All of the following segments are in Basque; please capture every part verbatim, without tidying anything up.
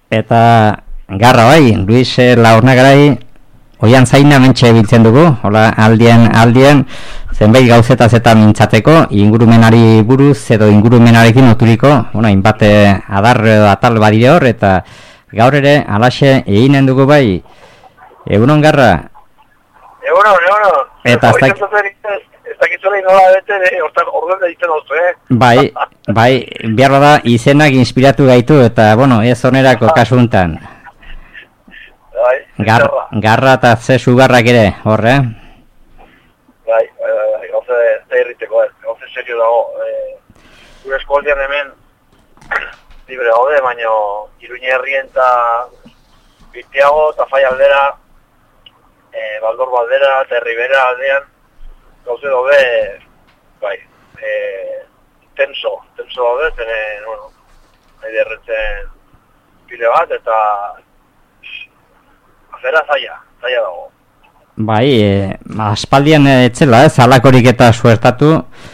Eta garra bai, Luis Laurnagarai oian zaina mentxe biltzen dugu, hola aldien aldien zenbait gauzetaz eta mintzateko ingurumenari buruz edo ingurumenarekin oturiko, bueno, inbate adar edo atal badire hor, eta gaur ere alaxe eginen dugu bai. Egunon garra? Egunon, egunon. Eta ez dakit... Ez dakitzuela inola bete, orduan da ditzen hauzu, eh? Bai, bai, behar da izenak inspiratu gaitu, eta, bueno, ez onerako kasuntan. Bai, Gar, garra eta ze sugarrak ere, horre? Bai, bai, bai, bai, gauze da irriteko, eh? Gauze serio dago. Eh, gure eskoldian hemen libre gaude, baina Iruña herrien eta Bitiago eta Fai aldera, eh, Baldor baldera eta Ribera aldean, gauze daude, bai, e, tenso, tenso daude, zenen, bueno, nahi derretzen pile bat, eta afera zaila, zaila dago. Bai, e, aspaldian etzela, ez, alakorik eta suertatu.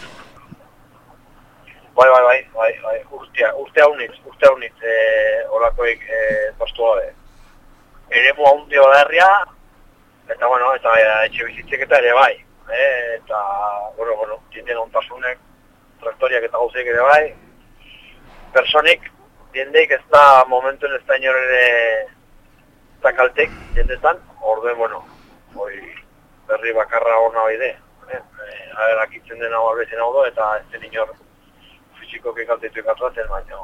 Bai, bai, bai, bai, bai, urtea, urtea unitz, urtea unitz, e, olakoik e, pastu gabe. Eremu haundi badarria, eta, bueno, eta e, etxe bizitzek eta ere bai. Eh, eta, bueno, bueno, jendeen ontasunek, traktoriak eta gauzeik ere bai, personik, jendeik ez da momentuen ez da inor ere eta kaltek, jendetan, orduen, bueno, hoi berri bakarra hona baide, eh, agerak itzen den hau albezen hau do, eta ez den inor fizikoki kaltetu ikatuatzen, baina,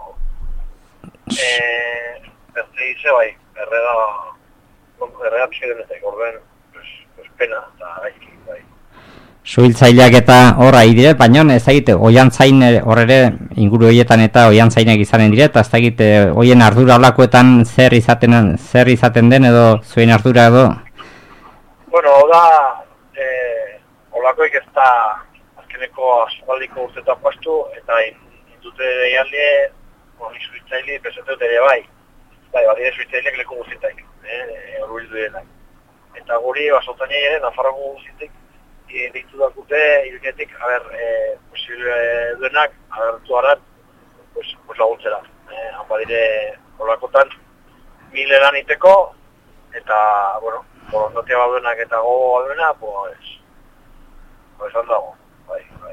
eh, berri ize bai, errega, errega pixka denetek, orduen, pues, pues pena, eta gaizki, bai. Suhiltzaileak eta horra dire, baina ez dakite, oian zain hor ere inguru horietan eta oian zainak izanen dire, eta ez dakite, oien ardura olakoetan zer izaten, zer izaten den edo zuen ardura edo? Bueno, da, eh, olakoik ez da azkeneko asfaldiko urtetan pastu, eta indute deialde, hori suhiltzaile, pesatu ere bai, bai, badire suhiltzaileak leku guztitaik, eh, hori bildu denak. Eta guri, basotanei ere, Nafarroko guztitik, deitu dakute, irunetik, a ber, e, posible duenak, agertu harat, pues, pues laguntzera. Eh, han badire, holakotan, mil eran iteko, eta, bueno, borondatea baduenak eta gogo baduena, pues, pues handago, bai, bai.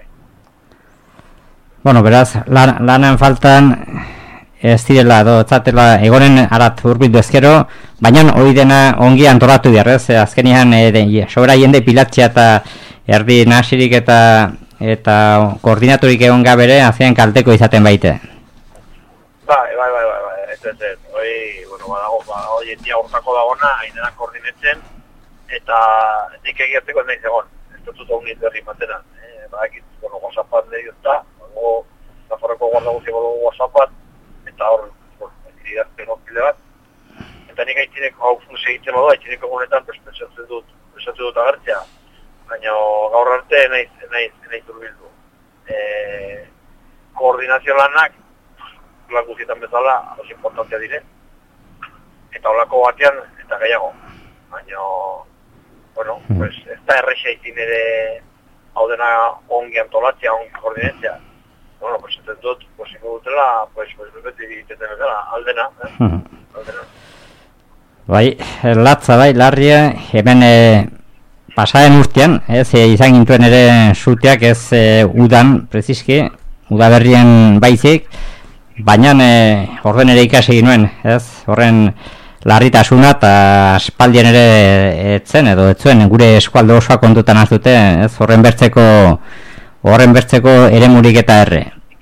Bueno, beraz, lan, lanan faltan, ez direla, edo, etzatela, egonen arat urbildu ezkero, baina hori dena ongi antolatu diarrez, azkenian, e, sobera jende pilatzea eta erdi nasirik eta eta koordinaturik egon gabere, azean kalteko izaten baite. Bai, bai, bai, bai, bai, ez, ez, ez, hoi, bueno, badago, ba, hoi endia hortako dagona, hainera koordinetzen, eta nik egiatzeko ez nahi zegoen, ez dut unit berri matena, eh, badakit, bueno, WhatsAppan deio eta, bago, Nafarroko guardaguziako dugu WhatsAppan, eta hor, bueno, idazten okile bat, eta nik haitzineko, hau funuz egiten modu, haitzineko gunetan, pues, pensatzen dut, pensatzen dut agertzea, baina gaur arte naiz, naiz, naiz urbildu. E, koordinazio lanak, lan guztietan bezala, ados importantea dire, eta holako batean, eta gehiago. Baina, bueno, pues, ez da errexea itin ere, hau dena ongi antolatzea, ongi koordinatzea. Bueno, pues, enten dut, pues, ingo dutela, pues, pues, beti egiten dela, aldena, eh? Aldena. Bai, latza bai, larria, hemen, e, pasaren urtean, ez, e, izan gintuen ere suteak ez e, udan, preziski, udaberrien baizik, baina e, horren ere ikasi ginuen, ez, horren larritasuna eta aspaldian ere etzen edo etzuen gure eskualde osoa kontutan hartute, ez, horren bertzeko horren bertzeko eremurik eta erre.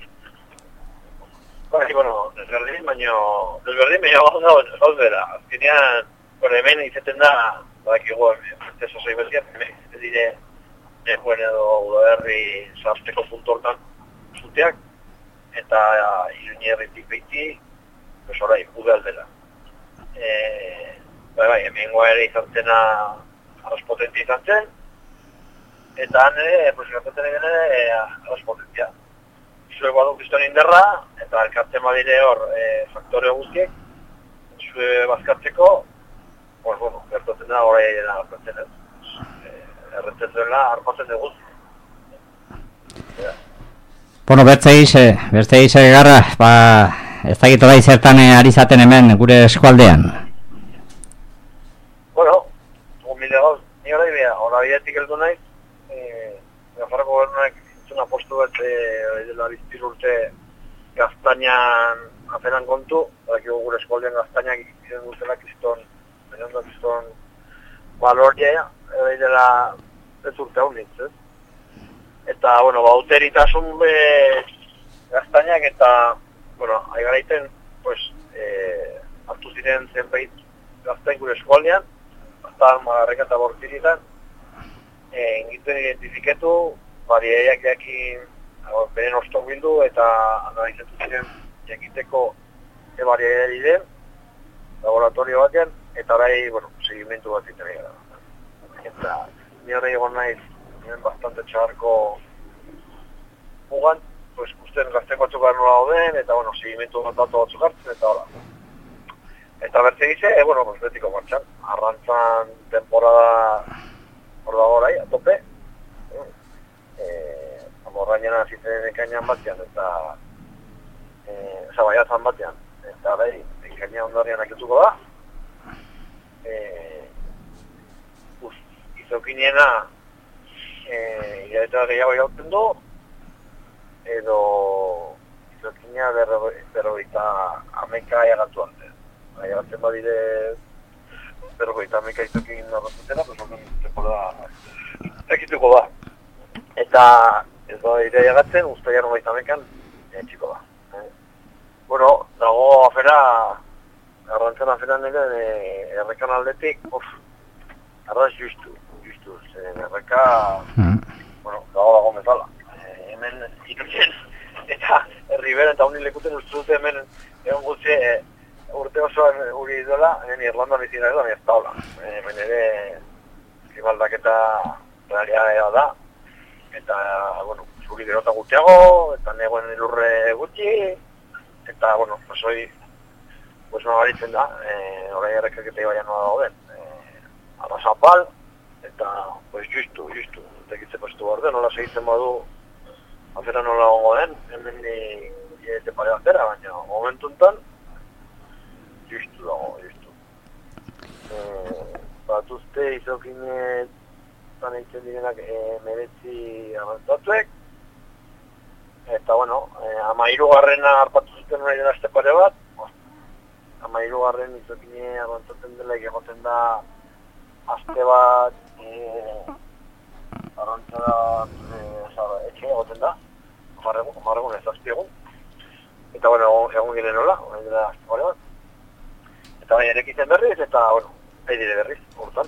Bai, bueno, desberdin, baina desberdin, baina gauz bera, azkenean, bueno, hemen izaten da, badakigu, ez oso ibertian, ez dire, nehuen edo udaberri zazteko puntu hortan zuteak, eta Iruña herritik behiti, pues orai, ude aldela. E, bai, bai, hemen ere izan zena aros potentia izan zen, eta han ere, pues gertatzen egin ere, aros potentia. Zuek badu kriston inderra, eta elkartzen badire hor e, faktore guztiek, zue bazkatzeko, pues bueno, gertatzen da horai dena gertatzen ez. Erretzen duela, arpatzen dugu. Bueno, bertzeiz, bertzeiz garra, ba, ez dakit orai zertan ari zaten hemen gure eskualdean. Bueno, gomile gauz, ni orai beha, orai behatik heldu naiz, eh, Nafarroko gobernuak zuna postu bat, eh, dela biztir urte gaztainan aferan kontu, dakiko gure eskualdean gaztainak ikizen guztela kriston, baina ondo kriston balordia, edo dela ez urte hau nintz, ez? Eta, bueno, bauteritasun be gaztainak eta, bueno, aigaraiten, pues, eh, hartu ziren zenbait gaztain gure eskualdean, gaztan magarreka eta bortiritan, eh, ingiten identifiketu, bariaiak jakin, beren ostok bildu, eta analizatu ziren jakiteko e bariaiak diren, laboratorio batean, eta orai, bueno, segimentu bat zitzen gara. Eta, ni horre egon naiz, nien bastante txarko mugan, pues, usten gazten batzuk gara nola dauden, eta, bueno, segimentu bat datu batzuk hartzen, eta hola. Eta bertze gize, e, bueno, pues, betiko martxan, arrantzan temporada hor dago orai, a tope, eh, amorrainena zitzen ekainan batean, eta, eh, zabaiatzan batean, eta bai, ekaina ondarrian aketuko da, eh, uz, izokiniena, eh, irabeta gehiago jauten du, edo izokina berrogeita ameka egatu arte. Egatzen badire berrogeita ameka izokin arrazutena, pues horren temporada ekituko da. Eta ez badire egatzen, ustaian hogeita amekan txiko da. Eh? Bueno, dago afera, arrantzen aferan nire, eh, errekan aldetik, uf, arraz justu, justu, zen erreka, mm. bueno, dago dago mezala. Eh, hemen ikutzen, eta herriberen eta unilekuten uste dute hemen, egon gutxe, eh, urte osoan uri dola, hemen Irlandan izina edo, ez taula. Eh, hemen ere, kibaldaketa realia da, eta, bueno, zuri derota gutxiago, eta negoen ilurre gutxi, eta, bueno, pues hoi, pues nabaritzen da, eh, orai errekaketa ibaian nola dauden, eh, arrasapal, eta, pues justu, justu, tekitze postu borde, nola segitzen badu, afera nola gongo den, hemen ni eta pare batera, baina momentu enten, justu dago, justu. Eh, bat uste izokine zan egiten direnak eh, meretzi avantzatuek, eta, bueno, eh, ama hirugarrena harpatu zuten nahi dena este pare bat, ama hirugarren izokine arrantzatzen dela egoten da aste bat eh, arrantzara eh, etxe egoten da, marregun ez azpiegun, eta, bueno, egun gire nola, nahi dela aste pare bat, eta bai erekitzen berriz, eta, bueno, nahi dire berriz, urtan.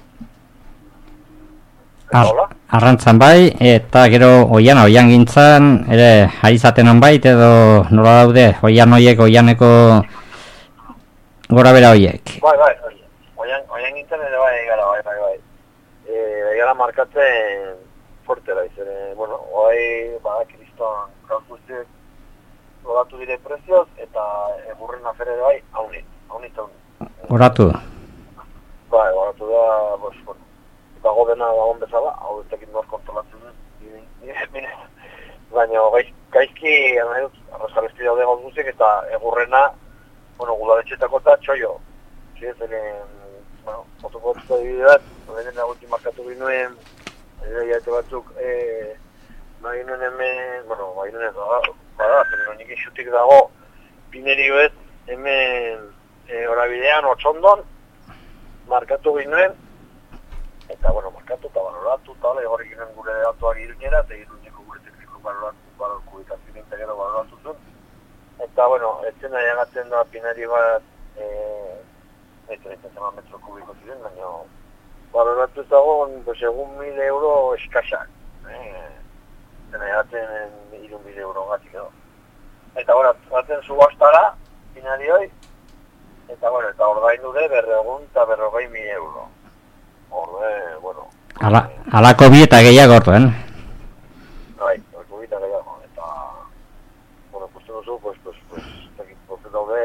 Ar, arrantzan bai, eta gero oian, oian gintzan, ere, ari zaten honbait, edo nola daude, oian oiek, oianeko gora bera oiek. Bai, bai, oian, oian gintzen ere bai, gara, bai, bai, bai. E, gara markatzen fuertera izan, bueno, oai, bada, kriston, gauzuztiek, goratu dire prezioz, eta egurren afere bai, haunit, haunit, haunit. Goratu? Bai, goratu da, bos, bueno, dago dena dagoen bezala, hau ez dakit nor kontrolatzen duen, baina gaiz, gaizki, nahi dut, arraskarezti daude gauz guzik, eta egurrena, bueno, gudaretxetako eta txoio. Zeren, bueno, fotuko batzuk adibide bat, benen agulti markatu binuen, jaiate batzuk, eh, nahi nuen hemen, bueno, nahi nuen ez da, bada, pero nik isutik dago, pinerioet, hemen, eh, orabidean, otxondon, markatu binuen, eta, bueno, markatu eta baloratu, eta hala, egorrik ginen gure datuak iruñera, eta iruñeko gure tekniko baloratu, balorku ikazien integero baloratu zuen. Eta, bueno, etzen nahi agatzen da pinari bat, eh, eta eta zema metro kubiko ziren, baina baloratu ez dago, pues, egun mil euro eskaxak. Eh, eta nahi agatzen irun mil euro gatik edo. Eta, bueno, gaten subastara, pinari hoi, eta, bueno, eta ordain dure berregun eta berrogei mil euro. Orde, bueno... Ala, alako bi eta gehiago orduan. Bai, alako bi eta gehiago, eta... Bueno, ikusten duzu, pues, pues, pues, tekit pozu daude...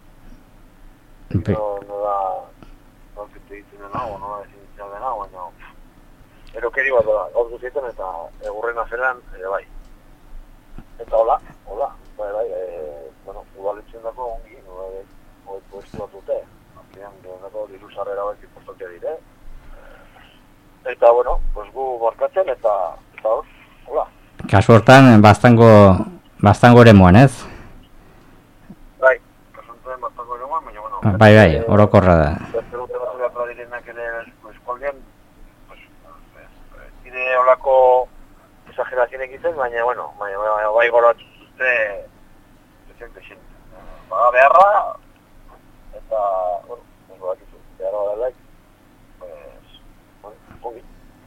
No, no da... No fitu ditzen dena, o no da ezin ditzen dena, baina... Erokeri bat da, gauz guztietan eta egurren aferan, ere bai. Eta hola, hola, bai, bai, eh... bueno, udaletzen dako ongi, hori puestu bat dute, azkenean, dako diru sarrera bat importantea dire. Eta, bueno, pues gu markatzen eta, eta hor, hola. Kasu hortan, bastango, bastango ere moan, ez? Bai, kasu hortan bastango ere moan, baina, bueno. Bai, bai, orokorra da. Beste dute bat dut direnak ere eskoldean, pues, ide holako exagerazioen egiten, baina, bueno, baina, baina, bai gora zuzte, zuzte xin. Baga beharra, eta, bueno, ez badakizu, beharra delaik, pues, bueno, ongi.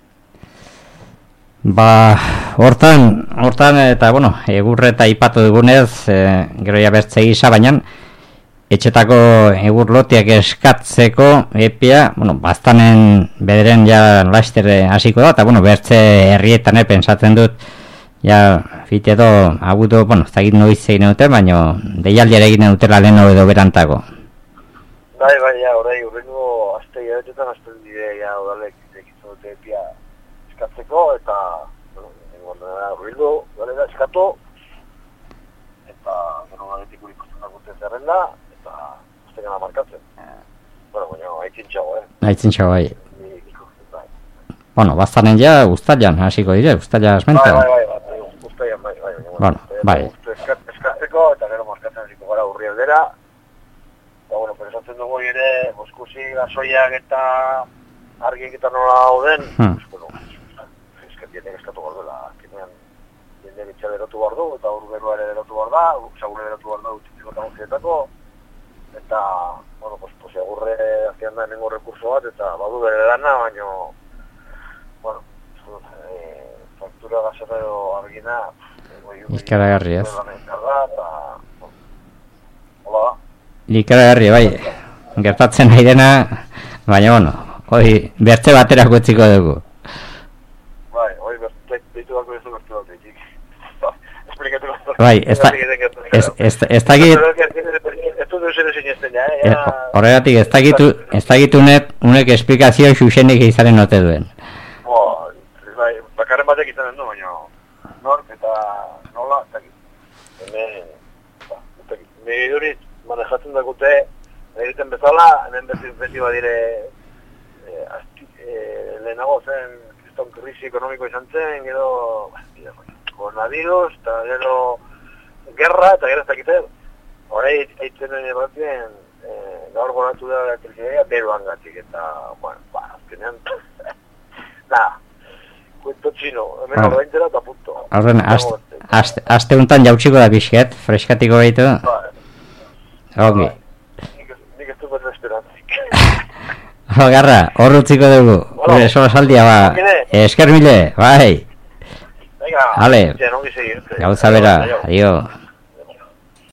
Ba, hortan, hortan, eta, bueno, egurre eta ipatu dugunez, e, gero ja bertze gisa, baina, etxetako egur lotiak eskatzeko epia, bueno, bastanen bederen ja laistere hasiko da, eta, bueno, bertze herrietan pensatzen dut, ja, fite edo, agutu, bueno, ez dakit noiz egin dute, baina deialdiare egin dutela leheno edo berantago. Bai, bai, ja, horrei, urrengo azte jabetetan, azte bide, ja, odalek, egitzen dute epia eskatzeko, eta, bueno, urrengo, udalera eskatu, eta, gero galetik urikusten dagoen zerrenda, eta, azte gana markatzen. Bueno, baina, haitzin txago, eh? Haitzin txago, bai. Bueno, bastanen ja, ustailan hasiko dire, ustaila asmenta. Bai, bai, bai, ustailan, bai, bai. Bueno, bai. Eskatzeko, eta gero markatzen hasiko gara urri aldera. Eta, bueno, pensatzen dugu ere, boskusi, gasoiak eta argiek eta nola dauden, hmm. pues, bueno, eskat dienek eskatu behar duela. Azkenean, jende bitxal erotu behar du, eta urberua ere erotu behar da, sagure erotu behar da, utzitzeko eta guztietako. Eta, bueno, pues, pues egurre azkenean da nengo rekurso bat, eta badu bere dana, baina, bueno, eh, faktura gasera edo argina, ikaragarri, ez? Hola da. Ikaragarri, bai, gertatzen nahi dena, baina, bueno, hoi, bertze baterako etziko dugu. Bai, hoi, behitu dako ez du bertze bat, eitik. Esplikatu bat. Bai, ez dakit... Ez du duzen ezin ezten, ja, horregatik, ez dakit unek esplikazio xuxenik izanen note duen. Bai, bakarren batek izanen du, baina nork eta nola, ez dakit. Hemen, ez dakit. Nire durit, manejatzen dakute, egiten bezala, hemen beti badire, lehenago zen, kriston krisi ekonomiko izan zen, gero, coronavirus, eta gero, gerra, eta gero ez dakite, horrei, eitzen nire batien, gaur goratu da elektrizitatea beruan gatik, eta, bueno, ba, azkenean, nada, kuento txino, hemen ordaintzera eta punto. Horren, aste untan jautsiko da pixket, freskatiko behitu. Ongi. Nik ez du bat esperantzik. Garra, hor utziko dugu, gure sola saldia, ba, esker mile, bai. Venga, Ale, gauza bera, adio.